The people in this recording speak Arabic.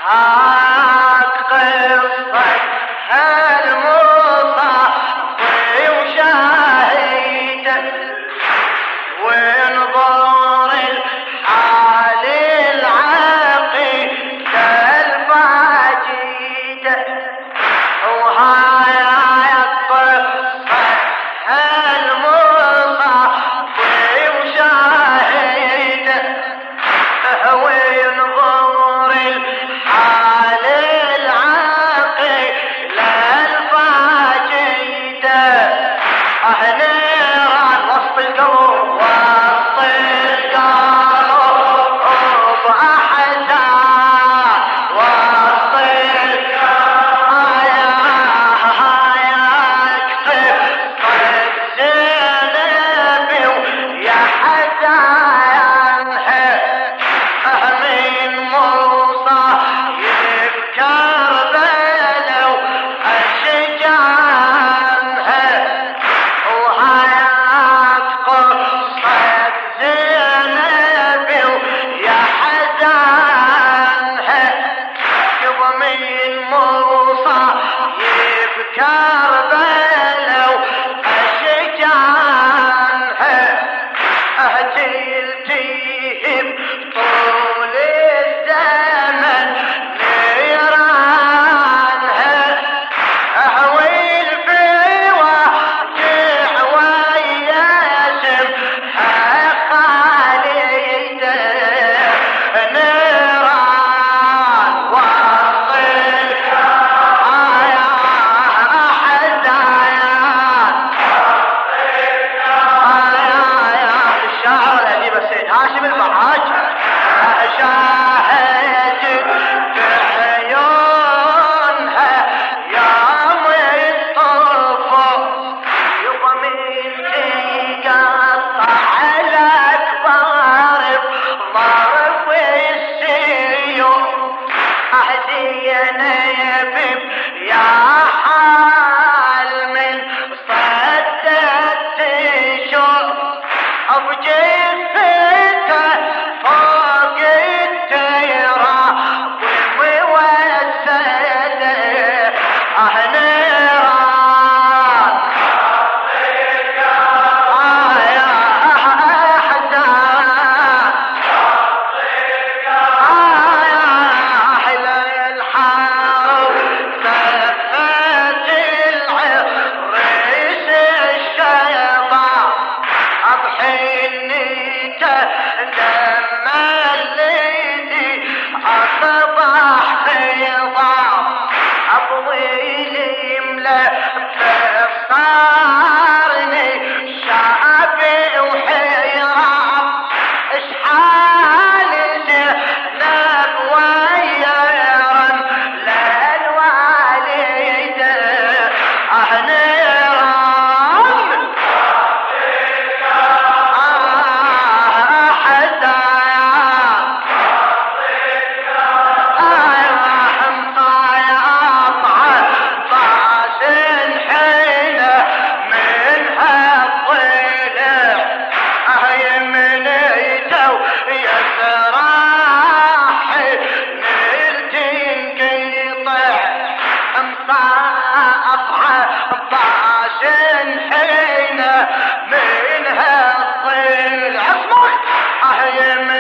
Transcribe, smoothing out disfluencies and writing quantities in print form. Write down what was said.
هاك قصة هالمصاحي وشاهده وانظر الحال العقيد البعيده وهاي القصة هالمصاحي وشاهده وينظر الحال العقيل الفاجده نيران وسط القلب وسط القلب بأحزان وسط زينبي ويا حزانها من موصى يذكر أشجانها وحياة قصة زينبي ويا حزانها من موصى يذكر أشجانها تلتهم طول الزمن نيرانها أهويل في واجع وياسم خالده نيران وصل الشاعر الأديب السيد هاشم البحاج شاهد بعيونها يوم الطفل يضمن تقطع الأكبار بضرب السيوف أهدينا يبيب يا حال من صدت تشوف بجثته فوق التيرة وموسده نيران يا أحزان يا أهل الحرب ثبت العريس الشيطان بحنيته لما الليدي أصبح خضام أبويل يملأ بصارني شعبي وحيران اشحال زينب ويرن للوالده نيران منها الطيل عصمك